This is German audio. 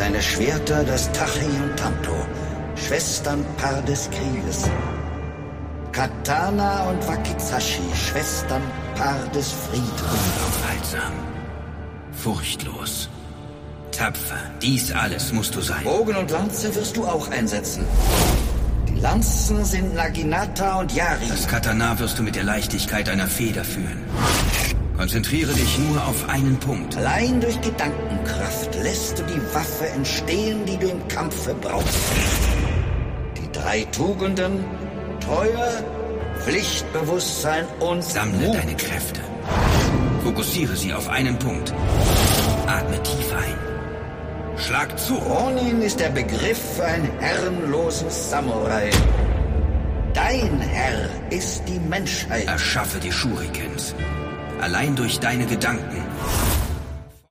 Deine Schwerter, das Tachi und Tanto, Schwesternpaar des Krieges. Katana und Wakizashi, Schwesternpaar des Friedens. Unaufhaltsam, furchtlos, tapfer, dies alles musst du sein. Bogen und Lanze wirst du auch einsetzen. Die Lanzen sind Naginata und Yari. Das Katana wirst du mit der Leichtigkeit einer Feder führen. Konzentriere dich nur auf einen Punkt. Allein durch Gedankenkraft lässt du die Waffe entstehen, die du im Kampfe brauchst. Die 3 Tugenden: Treue, Pflichtbewusstsein und Sammle Mut. deine Kräfte. Fokussiere sie auf einen Punkt. Atme tief ein. Schlag zu. Ronin ist der Begriff für einen herrenlosen Samurai. Dein Herr ist die Menschheit. Erschaffe die Shurikens. Allein durch deine Gedanken